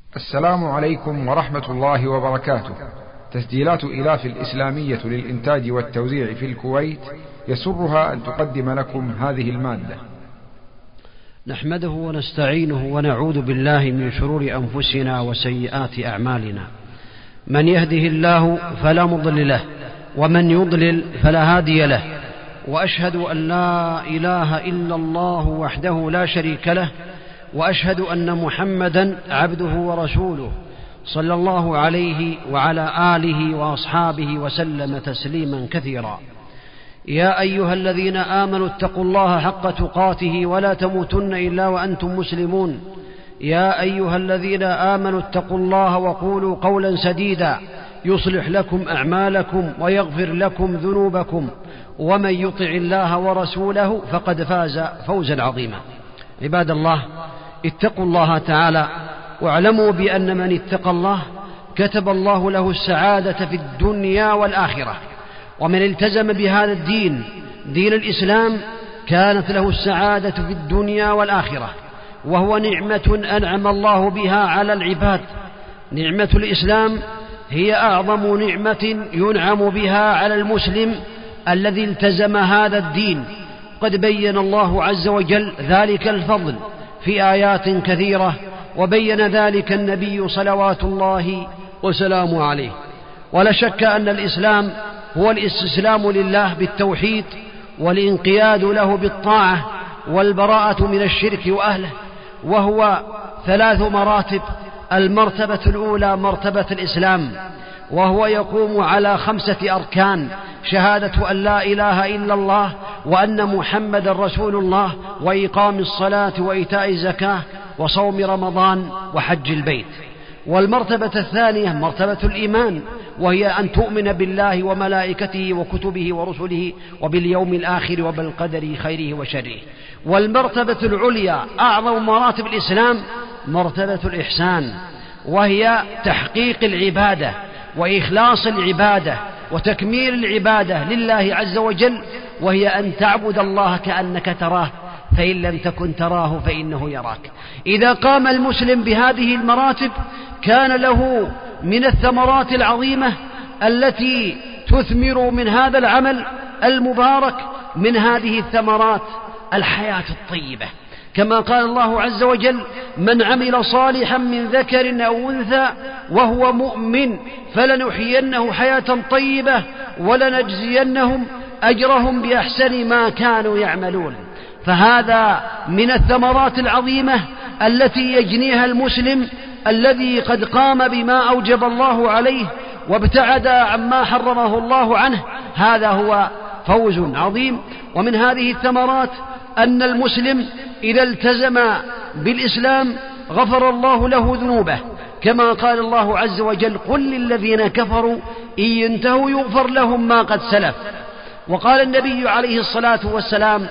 السلام عليكم ورحمة الله وبركاته. تسجيلات إلاف الإسلامية للإنتاج والتوزيع في الكويت يسرها أن تقدم لكم هذه المادة. نحمده ونستعينه ونعوذ بالله من شرور أنفسنا وسيئات أعمالنا. من يهده الله فلا مضل له ومن يضلل فلا هادي له، وأشهد أن لا إله إلا الله وحده لا شريك له، وأشهد أن محمدا عبده ورسوله صلى الله عليه وعلى آله وأصحابه وسلم تسليما كثيرا. يا أيها الذين آمنوا اتقوا الله حق تقاته ولا تموتن إلا وأنتم مسلمون. يا أيها الذين آمنوا اتقوا الله وقولوا قولا سديدا يصلح لكم أعمالكم ويغفر لكم ذنوبكم، ومن يطع الله ورسوله فقد فاز فوزا عظيما. عباد الله، اتقوا الله تعالى واعلموا بأن من اتقى الله كتب الله له السعادة في الدنيا والآخرة، ومن التزم بهذا الدين دين الإسلام كانت له السعادة في الدنيا والآخرة، وهو نعمة أنعم الله بها على العباد. نعمة الإسلام هي أعظم نعمة ينعم بها على المسلم الذي التزم هذا الدين. قد بين الله عز وجل ذلك الفضل في آيات كثيرة، وبين ذلك النبي صلوات الله وسلامه عليه. ولا شك أن الإسلام هو الاستسلام لله بالتوحيد والانقياد له بالطاعة والبراءة من الشرك وأهله، وهو 3 مراتب. المرتبة الأولى مرتبة الإسلام، وهو يقوم على 5 أركان: شهادة أن لا إله إلا الله وأن محمد رسول الله، وإقام الصلاة وإيتاء الزكاة وصوم رمضان وحج البيت. والمرتبة الثانية مرتبة الإيمان، وهي أن تؤمن بالله وملائكته وكتبه ورسله وباليوم الآخر وبالقدر خيره وشره. والمرتبة العليا أعظم مراتب الإسلام مرتبة الإحسان، وهي تحقيق العبادة وإخلاص العبادة وتكميل العبادة لله عز وجل، وهي أن تعبد الله كأنك تراه، فإن لم تكن تراه فإنه يراك. إذا قام المسلم بهذه المراتب كان له من الثمرات العظيمة التي تثمر من هذا العمل المبارك، من هذه الثمرات الحياة الطيبة، كما قال الله عز وجل: من عمل صالحا من ذكر أو أنثى وهو مؤمن فلنحيينه حياة طيبة ولنجزينهم أجرهم بأحسن ما كانوا يعملون. فهذا من الثمرات العظيمة التي يجنيها المسلم الذي قد قام بما أوجب الله عليه وابتعد عما حرمه الله عنه. هذا هو فوز عظيم. ومن هذه الثمرات أن المسلم إذا التزم بالإسلام غفر الله له ذنوبه، كما قال الله عز وجل: قل للذين كفروا إن ينتهوا يغفر لهم ما قد سلف. وقال النبي عليه الصلاة والسلام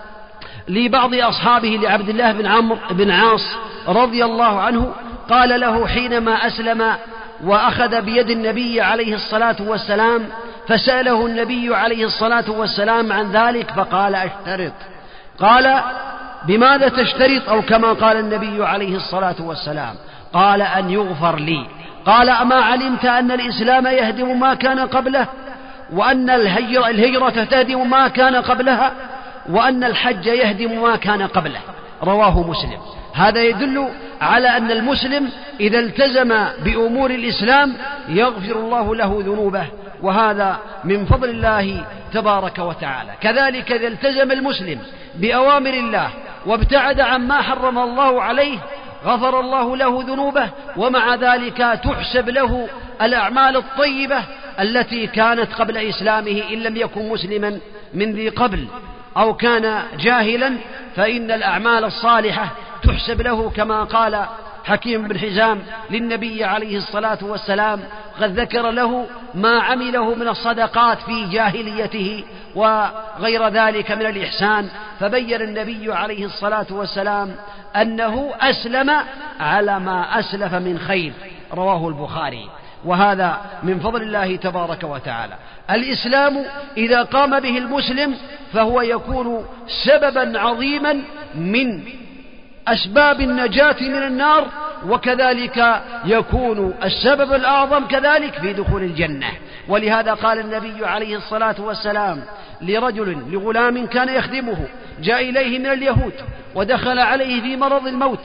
لبعض أصحابه لعبد الله بن عمرو بن عاص رضي الله عنه، قال له حينما أسلم وأخذ بيد النبي عليه الصلاة والسلام، فسأله النبي عليه الصلاة والسلام عن ذلك فقال: أشترط. قال: بماذا تشترط؟ أو كما قال النبي عليه الصلاة والسلام، قال: أن يغفر لي. قال: أما علمت أن الإسلام يهدم ما كان قبله، وأن الهجرة تهدم ما كان قبلها، وأن الحج يهدم ما كان قبله؟ رواه مسلم. هذا يدل على أن المسلم إذا التزم بأمور الإسلام يغفر الله له ذنوبه، وهذا من فضل الله تبارك وتعالى. كذلك إذا التزم المسلم بأوامر الله وابتعد عما حرم الله عليه غفر الله له ذنوبه، ومع ذلك تحسب له الأعمال الطيبة التي كانت قبل إسلامه، إن لم يكن مسلما من ذي قبل أو كان جاهلا، فإن الأعمال الصالحة تحسب له، كما قال حكيم بن حزام للنبي عليه الصلاة والسلام: قد ذكر له ما عمله من الصدقات في جاهليته وغير ذلك من الإحسان، فبين النبي عليه الصلاة والسلام أنه أسلم على ما أسلف من خير. رواه البخاري. وهذا من فضل الله تبارك وتعالى. الإسلام إذا قام به المسلم فهو يكون سببا عظيما من أسباب النجاة من النار وكذلك يكون السبب الأعظم كذلك في دخول الجنة. ولهذا قال النبي عليه الصلاة والسلام لغلام كان يخدمه، جاء إليه من اليهود ودخل عليه في مرض الموت،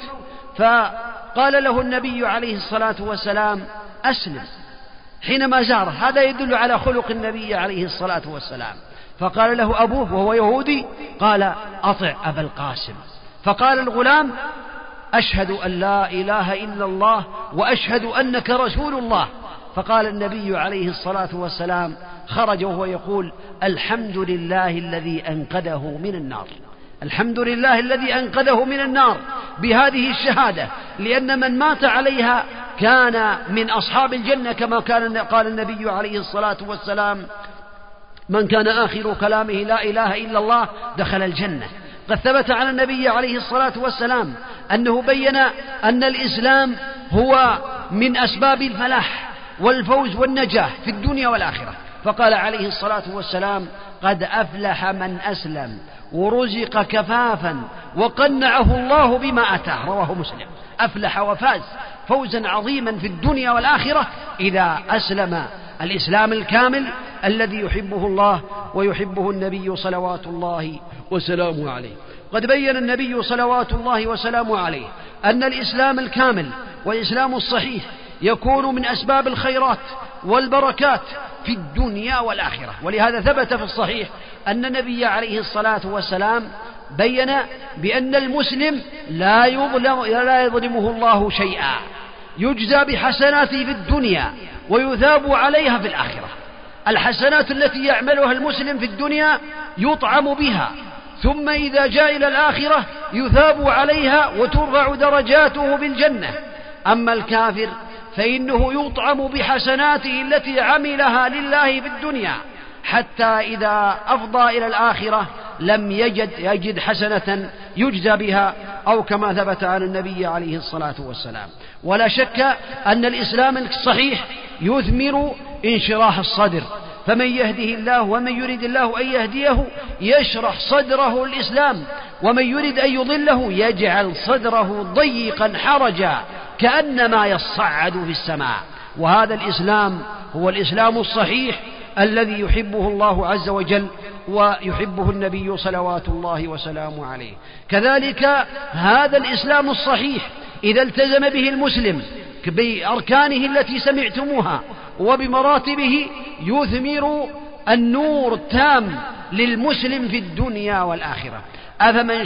فقال له النبي عليه الصلاة والسلام: أسلم. حينما زاره، هذا يدل على خلق النبي عليه الصلاة والسلام. فقال له أبوه وهو يهودي، قال: أطع أبا القاسم. فقال الغلام: أشهد أن لا إله إلا الله وأشهد أنك رسول الله. فقال النبي عليه الصلاة والسلام، خرج وهو يقول: الحمد لله الذي أنقذه من النار. الحمد لله الذي أنقذه من النار بهذه الشهادة، لأن من مات عليها كان من أصحاب الجنة، كما قال النبي عليه الصلاة والسلام: من كان آخر كلامه لا إله إلا الله دخل الجنة. قد ثبت عن النبي عليه الصلاة والسلام أنه بين أن الإسلام هو من أسباب الفلاح والفوز والنجاة في الدنيا والآخرة، فقال عليه الصلاة والسلام: قد أفلح من أسلم ورزق كفافا وقنعه الله بما أتاه. رواه مسلم. أفلح وفاز فوزا عظيما في الدنيا والآخرة إذا أسلم الإسلام الكامل الذي يحبه الله ويحبه النبي صلوات الله وسلامه عليه. قد بين النبي صلوات الله وسلامه عليه أن الإسلام الكامل والإسلام الصحيح يكون من أسباب الخيرات والبركات في الدنيا والآخرة. ولهذا ثبت في الصحيح أن النبي عليه الصلاة والسلام بين بأن المسلم لا يظلمه الله شيئا، يجزى بحسناته في الدنيا ويثاب عليها في الآخرة. الحسنات التي يعملها المسلم في الدنيا يطعم بها، ثم إذا جاء إلى الآخرة يثاب عليها وترفع درجاته بالجنة. أما الكافر فإنه يطعم بحسناته التي عملها لله في الدنيا، حتى إذا أفضى إلى الآخرة لم يجد حسنة يجزى بها، أو كما ثبت عن النبي عليه الصلاة والسلام. ولا شك أن الإسلام الصحيح يثمر انشراح الصدر، فمن يهده الله ومن يريد الله أن يهديه يشرح صدره الإسلام، ومن يريد أن يضله يجعل صدره ضيقا حرجا كأنما يصعد في السماء. وهذا الإسلام هو الإسلام الصحيح الذي يحبه الله عز وجل ويحبه النبي صلوات الله وسلامه عليه. كذلك هذا الإسلام الصحيح إذا التزم به المسلم بأركانه التي سمعتموها وبمراتبه يثمر النور التام للمسلم في الدنيا والآخرة. أفمن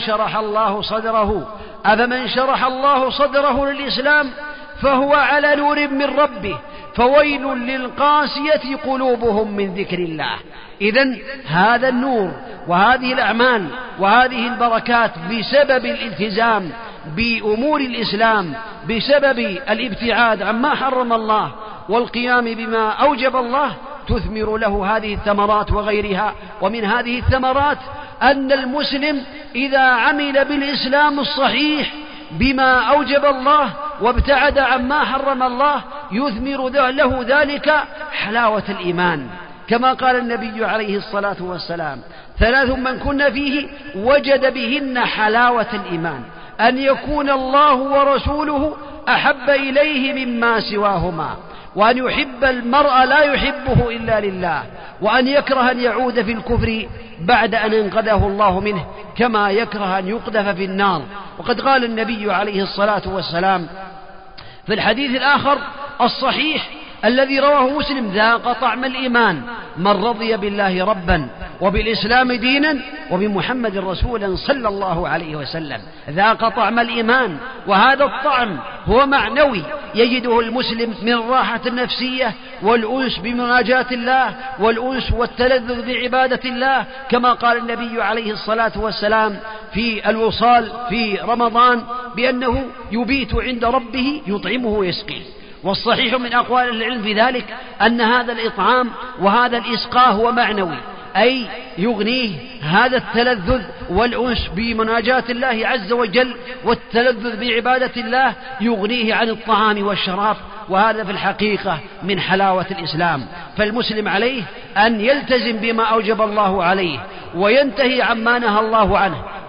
شرح الله صدره للإسلام فهو على نور من ربه فويل للقاسية قلوبهم من ذكر الله. إذن هذا النور وهذه الأعمال وهذه البركات بسبب الالتزام بأمور الإسلام، بسبب الابتعاد عما حرم الله والقيام بما أوجب الله، تثمر له هذه الثمرات وغيرها. ومن هذه الثمرات أن المسلم إذا عمل بالإسلام الصحيح بما أوجب الله وابتعد عما حرم الله يثمر له ذلك حلاوة الإيمان، كما قال النبي عليه الصلاة والسلام: 3 من كن فيه وجد بهن حلاوة الإيمان، أن يكون الله ورسوله أحب إليه مما سواهما، وأن يحب المرء لا يحبه إلا لله، وأن يكره أن يعود في الكفر بعد أن انقذه الله منه، كما يكره أن يقذف في النار. وقد قال النبي عليه الصلاة والسلام في الحديث الآخر الصحيح الذي رواه مسلم: ذاق طعم الإيمان من رضي بالله ربا وبالإسلام دينا وبمحمد رسولا صلى الله عليه وسلم. ذاق طعم الإيمان، وهذا الطعم هو معنوي يجده المسلم من راحة النفسية والأنس بمناجاة الله والأنس والتلذذ بعبادة الله، كما قال النبي عليه الصلاة والسلام في الوصال في رمضان بأنه يبيت عند ربه يطعمه ويسقيه. والصحيح من أقوال العلم في ذلك أن هذا الإطعام وهذا الإسقاء هو معنوي، أي يغنيه هذا التلذذ والأنس بمناجاة الله عز وجل والتلذذ بعبادة الله يغنيه عن الطعام والشراب، وهذا في الحقيقة من حلاوة الإسلام. فالمسلم عليه أن يلتزم بما أوجب الله عليه وينتهي عما نهى الله عنه،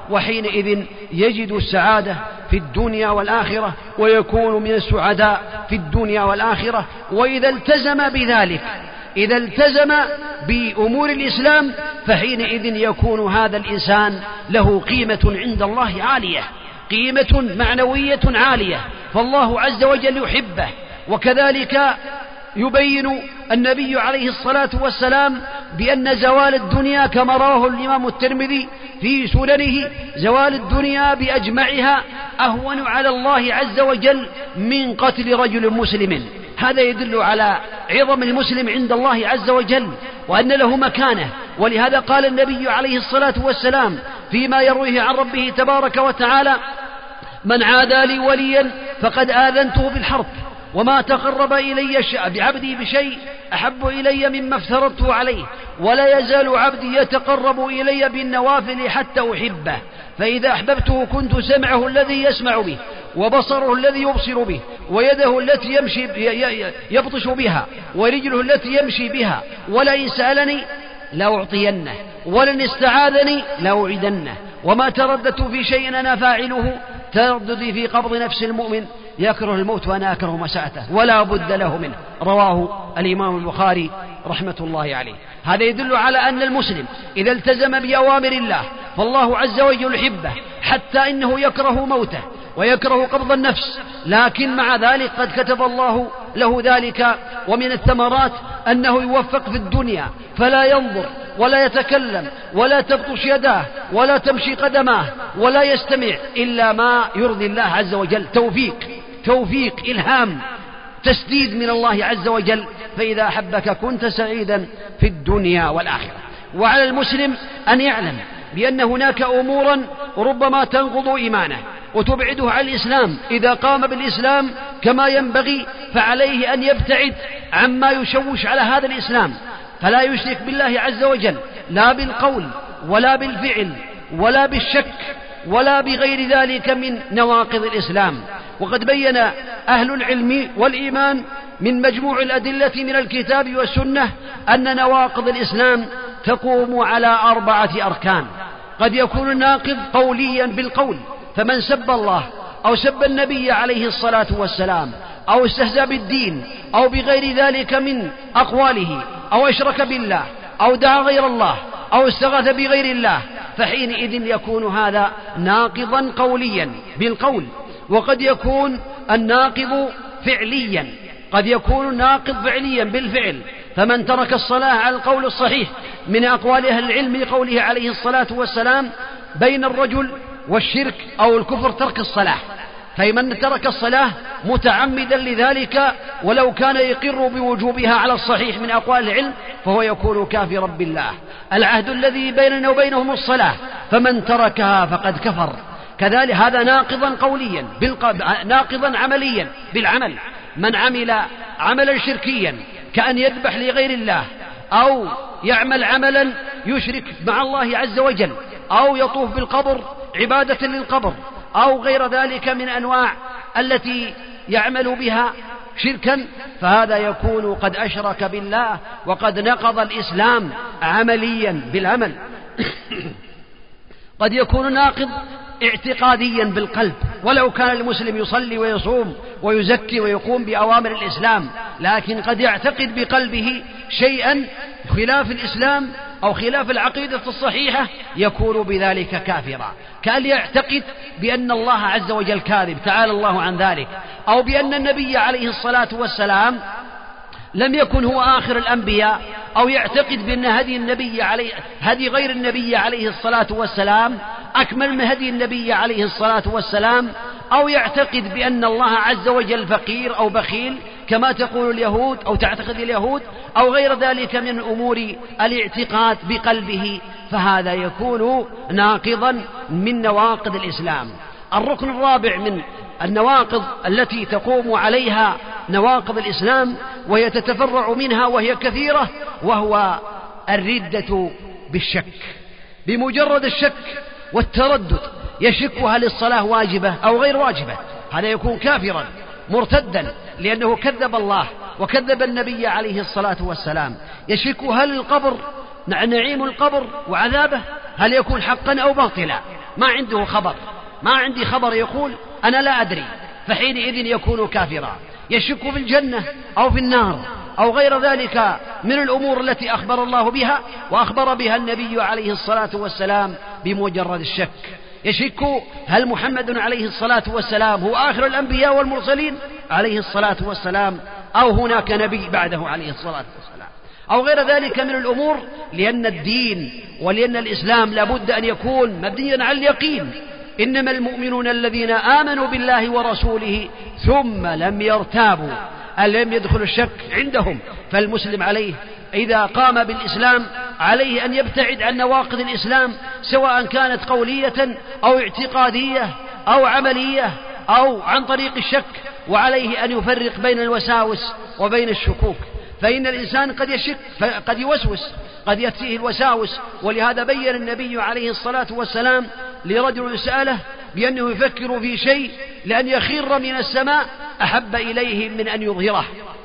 وحينئذ يجد السعادة في الدنيا والآخرة ويكون من السعداء في الدنيا والآخرة. وإذا التزم بذلك، إذا التزم بأمور الإسلام، فحينئذ يكون هذا الإنسان له قيمة عند الله عالية، قيمة معنوية عالية، فالله عز وجل يحبه. وكذلك يبين النبي عليه الصلاة والسلام بأن زوال الدنيا كما رواه الإمام الترمذي في سننه، زوال الدنيا بأجمعها أهون على الله عز وجل من قتل رجل مسلم. هذا يدل على عظم المسلم عند الله عز وجل وأن له مكانة. ولهذا قال النبي عليه الصلاة والسلام فيما يرويه عن ربه تبارك وتعالى: من عادى لي وليا فقد آذنته بالحرب، وما تقرب إلي بعبدي بشيء أحب إلي مما افترضته عليه، ولا يزال عبدي يتقرب إلي بالنوافل حتى أحبه، فإذا أحببته كنت سمعه الذي يسمع به، وبصره الذي يبصر به، ويده التي يبطش بها، ورجله التي يمشي بها، ولئن سألني لأعطينه، ولن استعاذني لأوعدنه، وما ترددت في شيء أنا فاعله ترددي في قبض نفس المؤمن يكره الموت وأنا أكره مساءته ولا بد له منه. رواه الإمام البخاري رحمة الله عليه. هذا يدل على أن المسلم إذا التزم بأوامر الله فالله عز وجل يحبه، حتى إنه يكره موته ويكره قبض النفس، لكن مع ذلك قد كتب الله له ذلك. ومن الثمرات أنه يوفق في الدنيا فلا ينظر ولا يتكلم ولا تبطش يداه ولا تمشي قدماه ولا يستمع إلا ما يرضي الله عز وجل. توفيق إلهام تسديد من الله عز وجل، فإذا أحبك كنت سعيدا في الدنيا والآخرة. وعلى المسلم أن يعلم بأن هناك أمورا ربما تنقض إيمانه وتبعده عن الإسلام. إذا قام بالإسلام كما ينبغي فعليه أن يبتعد عما يشوش على هذا الإسلام، فلا يشرك بالله عز وجل لا بالقول ولا بالفعل ولا بالشك ولا بغير ذلك من نواقض الإسلام. وقد بين أهل العلم والإيمان من مجموع الأدلة من الكتاب والسنة أن نواقض الإسلام تقوم على 4 أركان. قد يكون الناقض قوليا بالقول، فمن سب الله أو سب النبي عليه الصلاة والسلام أو استهزأ بالدين أو بغير ذلك من أقواله أو أشرك بالله أو دعا غير الله أو استغاث بغير الله، فحينئذ يكون هذا ناقضا قوليا بالقول. وقد يكون الناقض فعليا، قد يكون الناقض فعليا بالفعل، فمن ترك الصلاة على القول الصحيح من أقوال أهل العلم قوله عليه الصلاة والسلام: بين الرجل والشرك أو الكفر ترك الصلاة. فمن ترك الصلاة متعمدا لذلك ولو كان يقر بوجوبها على الصحيح من أقوال العلم فهو يكون كافرا بالله. العهد الذي بيننا وبينهم الصلاة، فمن تركها فقد كفر. كذلك هذا ناقضا قوليا ناقضا عمليا بالعمل. من عمل عملا شركيا كأن يذبح لغير الله أو يعمل عملا يشرك مع الله عز وجل أو يطوف بالقبر عبادة للقبر أو غير ذلك من أنواع التي يعمل بها شركا، فهذا يكون قد أشرك بالله وقد نقض الإسلام عمليا بالعمل. قد يكون ناقض اعتقاديا بالقلب، ولو كان المسلم يصلي ويصوم ويزكي ويقوم بأوامر الإسلام، لكن قد يعتقد بقلبه شيئا خلاف الإسلام أو خلاف العقيدة الصحيحة يكون بذلك كافرا، كأن يعتقد بأن الله عز وجل كاذب تعالى الله عن ذلك، أو بأن النبي عليه الصلاة والسلام لم يكن هو آخر الأنبياء، أو يعتقد بأن هدي غير النبي عليه الصلاة والسلام أكمل من هدي النبي عليه الصلاة والسلام، أو يعتقد بأن الله عز وجل فقير أو بخيل كما تقول اليهود أو تعتقد اليهود، أو غير ذلك من أمور الاعتقاد بقلبه، فهذا يكون ناقضا من نواقض الإسلام. الركن الرابع من النواقض التي تقوم عليها نواقض الإسلام وهي تتفرع منها وهي كثيرة، وهو الردة بالشك. بمجرد الشك والتردد يشك هل الصلاة واجبة أو غير واجبة، هذا يكون كافرا مرتدا لأنه كذب الله وكذب النبي عليه الصلاة والسلام. يشك هل القبر نعيم القبر وعذابه هل يكون حقا أو باطلا، ما عنده خبر، ما عندي خبر يقول أنا لا أدري، فحينئذ يكون كافرا، يشك في الجنة أو في النار أو غير ذلك من الأمور التي أخبر الله بها وأخبر بها النبي عليه الصلاة والسلام بمجرد الشك. يشك هل محمد عليه الصلاة والسلام هو آخر الأنبياء والمرسلين عليه الصلاة والسلام أو هناك نبي بعده عليه الصلاة والسلام أو غير ذلك من الأمور، لأن الدين ولأن الإسلام لابد أن يكون مبنيا على اليقين. إنما المؤمنون الذين آمنوا بالله ورسوله ثم لم يرتابوا، لم يدخل الشك عندهم. فالمسلم عليه إذا قام بالإسلام عليه أن يبتعد عن نواقض الإسلام، سواء كانت قولية أو اعتقادية أو عملية أو عن طريق الشك، وعليه أن يفرق بين الوساوس وبين الشكوك. فإن الإنسان قد يشك، قد يوسوس، قد يأتيه الوساوس. ولهذا بين النبي عليه الصلاة والسلام لرجل سأله بأنه يفكر في شيء لأن يخر من السماء أحب إليه من أن يظهره،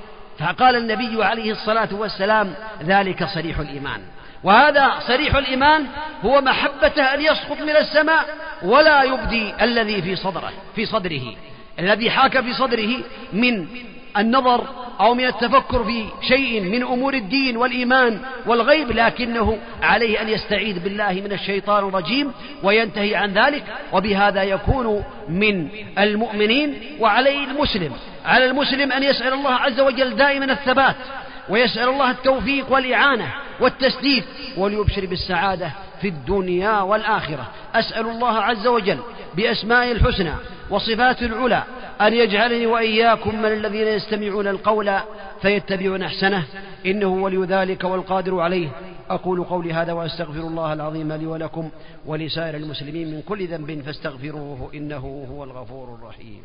فقال النبي عليه الصلاة والسلام ذلك صريح الإيمان. وهذا صريح الإيمان هو محبته أن يسقط من السماء ولا يبدي الذي في صدره الذي حاك في صدره من النظر أو من التفكر في شيء من أمور الدين والإيمان والغيب، لكنه عليه أن يستعيذ بالله من الشيطان الرجيم وينتهي عن ذلك، وبهذا يكون من المؤمنين. وعليه على المسلم أن يسأل الله عز وجل دائما الثبات، ويسأل الله التوفيق والإعانة والتسديد، وليبشر بالسعادة في الدنيا والآخرة. أسأل الله عز وجل بأسماء الحسنى وصفات العلى أن يجعلني وإياكم من الذين يستمعون القول فيتبعون أحسنه، إنه ولي ذلك والقادر عليه. أقول قولي هذا وأستغفر الله العظيم لي ولكم ولسائر المسلمين من كل ذنب فاستغفروه إنه هو الغفور الرحيم.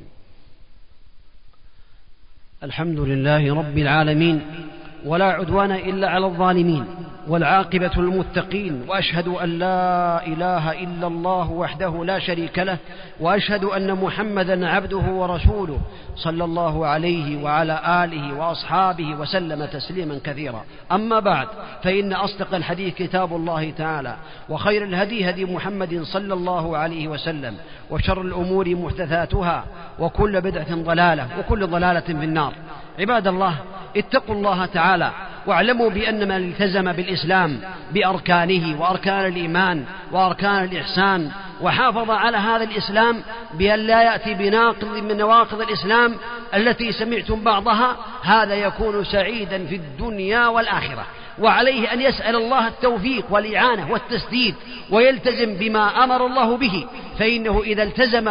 الحمد لله رب العالمين، ولا عدوان إلا على الظالمين، والعاقبة للمتقين، وأشهد أن لا إله إلا الله وحده لا شريك له، وأشهد أن محمدا عبده ورسوله صلى الله عليه وعلى آله وأصحابه وسلم تسليما كثيرا. أما بعد، فإن أصدق الحديث كتاب الله تعالى، وخير الهدي هدي محمد صلى الله عليه وسلم، وشر الأمور محدثاتها، وكل بدعة ضلالة، وكل ضلالة في النار. عباد الله، اتقوا الله تعالى، واعلموا بأن من التزم بالإسلام بأركانه وأركان الإيمان وأركان الإحسان وحافظ على هذا الإسلام بأن لا يأتي بناقض من نواقض الإسلام التي سمعتم بعضها، هذا يكون سعيدا في الدنيا والآخرة. وعليه أن يسأل الله التوفيق والإعانة والتسديد، ويلتزم بما أمر الله به، فإنه إذا التزم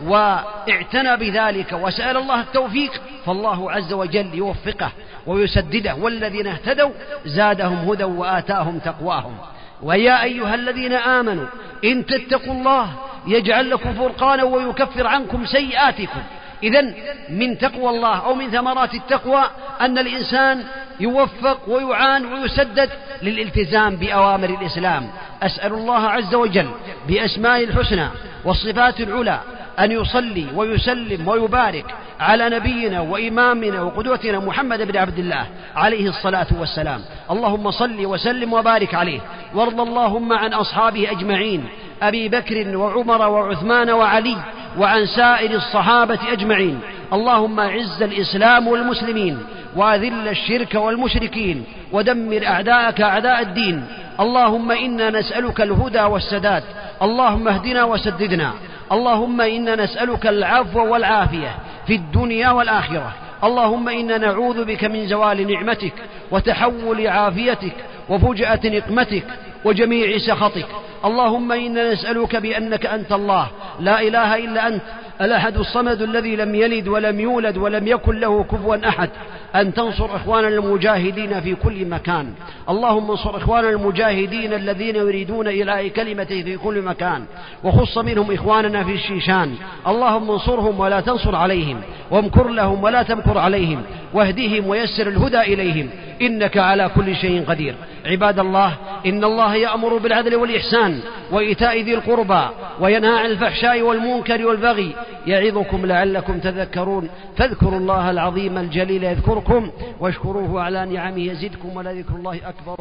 واعتنى بذلك وسأل الله التوفيق فالله عز وجل يوفقه ويسدده. والذين اهتدوا زادهم هدى وآتاهم تقواهم. ويا أيها الذين آمنوا إن تتقوا الله يجعل لكم فرقانا ويكفر عنكم سيئاتكم. إذن من تقوى الله أو من ثمرات التقوى أن الإنسان يوفق ويعان ويسدد للالتزام بأوامر الإسلام. أسأل الله عز وجل بأسماء الحسنى والصفات العلى أن يصلي ويسلم ويبارك على نبينا وإمامنا وقدوتنا محمد بن عبد الله عليه الصلاة والسلام. اللهم صل وسلم وبارك عليه، وارض اللهم عن أصحابه أجمعين، أبي بكر وعمر وعثمان وعلي، وعن سائر الصحابة أجمعين. اللهم أعز الإسلام والمسلمين، وأذل الشرك والمشركين، ودمر أعداءك أعداء الدين. اللهم إنا نسألك الهدى والسداد، اللهم اهدنا وسددنا. اللهم إنا نسألك العفو والعافية في الدنيا والآخرة. اللهم إنا نعوذ بك من زوال نعمتك وتحول عافيتك وفجأة نقمتك وجميع سخطك. اللهم إنا نسألك بأنك أنت الله لا إله إلا أنت الأحد الصمد الذي لم يلد ولم يولد ولم يكن له كفوا أحد، أن تنصر إخواننا المجاهدين في كل مكان. اللهم انصر إخواننا المجاهدين الذين يريدون إعلاء كلمته في كل مكان، وخص منهم إخواننا في الشيشان. اللهم انصرهم ولا تنصر عليهم، وامكر لهم ولا تمكر عليهم، واهدهم ويسر الهدى إليهم، إنك على كل شيء قدير. عباد الله، إن الله يأمر بالعدل والإحسان وإيتاء ذي القربى وينهى عن الفحشاء والمنكر والبغي، يعظكم لعلكم تذكرون. فاذكروا الله العظيم الجليل يذكركم، واشكروه على نعمه يزدكم، ولذكر الله أكبر.